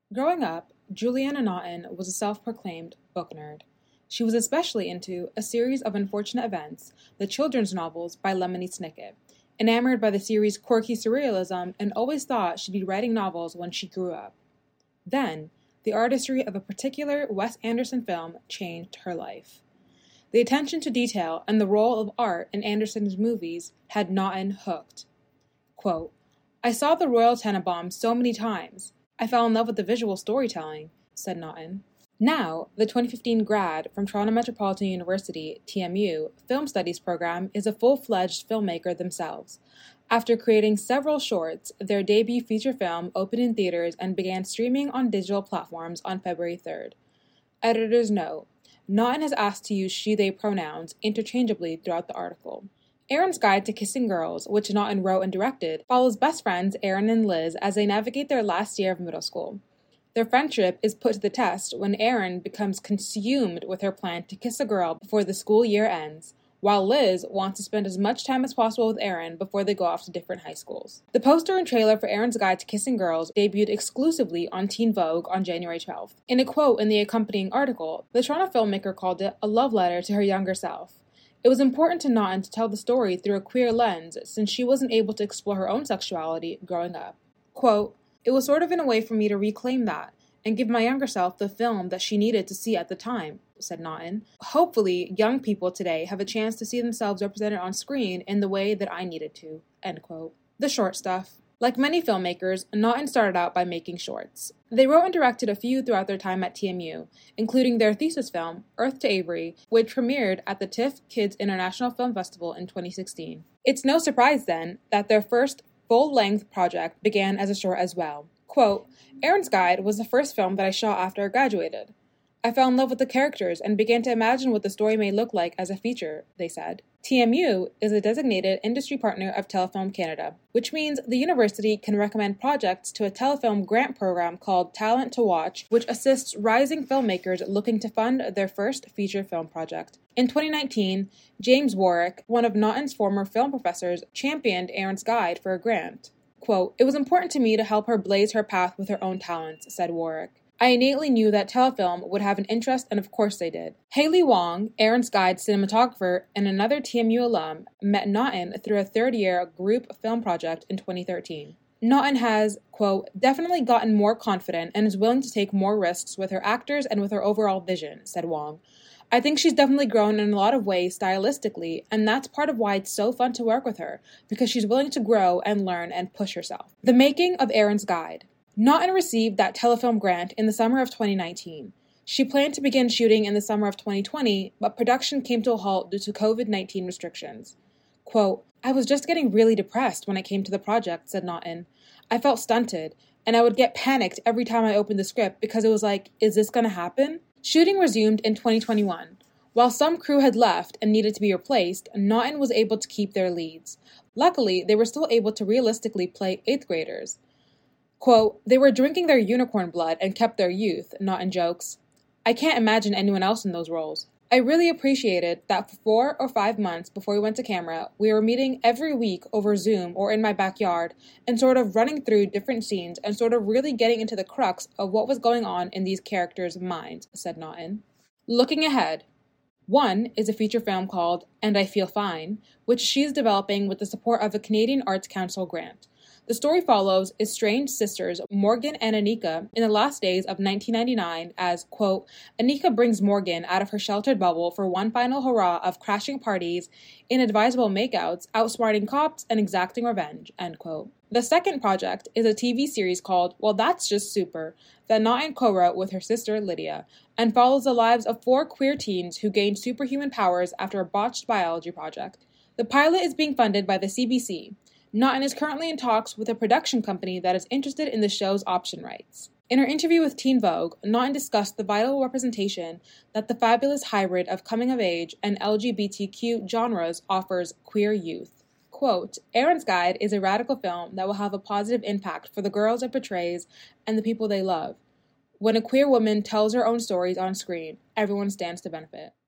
Growing up, Juliana Naughton was a self-proclaimed book nerd. She was especially into A Series of Unfortunate Events, the children's novels by Lemony Snicket, enamored by the series' quirky surrealism, and always thought she'd be writing novels when she grew up. Then, the artistry of a particular Wes Anderson film changed her life. The attention to detail and the role of art in Anderson's movies had Naughton hooked. Quote, "I saw the Royal Tenenbaums so many times. I fell in love with the visual storytelling," said Naughton. Now, the 2015 grad from Toronto Metropolitan University, TMU, Film Studies program is a full-fledged filmmaker themselves. After creating several shorts, their debut feature film opened in theaters and began streaming on digital platforms on February 3rd. Editor's note: Naughton has asked to use she/they pronouns interchangeably throughout the article. Erin's Guide to Kissing Girls, which Naughton wrote and directed, follows best friends Erin and Liz as they navigate their last year of middle school. Their friendship is put to the test when Erin becomes consumed with her plan to kiss a girl before the school year ends, while Liz wants to spend as much time as possible with Erin before they go off to different high schools. The poster and trailer for Erin's Guide to Kissing Girls debuted exclusively on Teen Vogue on January 12th. In a quote in the accompanying article, the Toronto filmmaker called it a love letter to her younger self. It was important to Naughton to tell the story through a queer lens since she wasn't able to explore her own sexuality growing up. Quote, "It was sort of in a way for me to reclaim that and give my younger self the film that she needed to see at the time," said Naughton. "Hopefully, young people today have a chance to see themselves represented on screen in the way that I needed to." End quote. The short stuff. Like many filmmakers, Naughton started out by making shorts. They wrote and directed a few throughout their time at TMU, including their thesis film, Earth to Avery, which premiered at the TIFF Kids International Film Festival in 2016. It's no surprise, then, that their first full-length project began as a short as well. Quote, "Erin's Guide was the first film that I shot after I graduated. I fell in love with the characters and began to imagine what the story may look like as a feature," they said. TMU is a designated industry partner of Telefilm Canada, which means the university can recommend projects to a Telefilm grant program called Talent to Watch, which assists rising filmmakers looking to fund their first feature film project. In 2019, James Warwick, one of Naughton's former film professors, championed Erin's Guide for a grant. Quote, "It was important to me to help her blaze her path with her own talents," said Warwick. "I innately knew that Telefilm would have an interest, and of course they did." Haley Wong, Erin's Guide cinematographer and another TMU alum, met Naughton through a third-year group film project in 2013. Naughton has, quote, "definitely gotten more confident and is willing to take more risks with her actors and with her overall vision," said Wong. "I think she's definitely grown in a lot of ways stylistically, and that's part of why it's so fun to work with her, because she's willing to grow and learn and push herself." The making of Erin's Guide. Naughton received that Telefilm grant in the summer of 2019. She planned to begin shooting in the summer of 2020, but production came to a halt due to COVID-19 restrictions. Quote, "I was just getting really depressed when it came to the project," said Naughton. "I felt stunted, and I would get panicked every time I opened the script because it was like, is this going to happen?" Shooting resumed in 2021. While some crew had left and needed to be replaced, Naughton was able to keep their leads. Luckily, they were still able to realistically play 8th graders. Quote, "They were drinking their unicorn blood and kept their youth," Naughton jokes. "I can't imagine anyone else in those roles. I really appreciated that for 4 or 5 months before we went to camera, we were meeting every week over Zoom or in my backyard and sort of running through different scenes and sort of really getting into the crux of what was going on in these characters' minds," said Naughton. Looking ahead. One is a feature film called And I Feel Fine, which she's developing with the support of a Canadian Arts Council grant. The story follows estranged sisters Morgan and Anika in the last days of 1999 as, quote, "Anika brings Morgan out of her sheltered bubble for one final hurrah of crashing parties, inadvisable makeouts, outsmarting cops, and exacting revenge," end quote. The second project is a TV series called Well That's Just Super that Naughton co-wrote with her sister Lydia and follows the lives of 4 queer teens who gained superhuman powers after a botched biology project. The pilot is being funded by the CBC. Naughton is currently in talks with a production company that is interested in the show's option rights. In her interview with Teen Vogue, Naughton discussed the vital representation that the fabulous hybrid of coming-of-age and LGBTQ genres offers queer youth. Quote, "Erin's Guide is a radical film that will have a positive impact for the girls it portrays and the people they love. When a queer woman tells her own stories on screen, everyone stands to benefit."